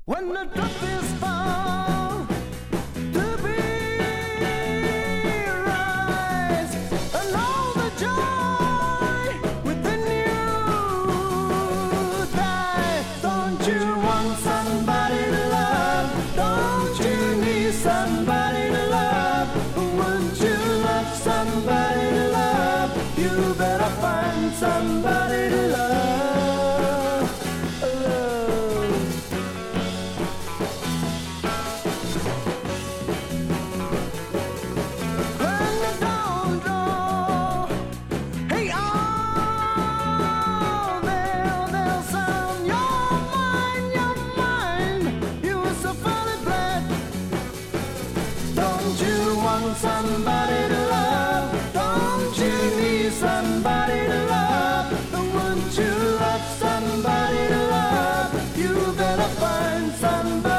When the truth is found to be rise, and all the joy within you die. Don't you want somebody to love? Don't you need somebody to love? Wouldn't you love somebody to love? You better find somebody to love. Somebody to love, don't you need somebody to love? Wouldn't you love somebody to love? You better find somebody.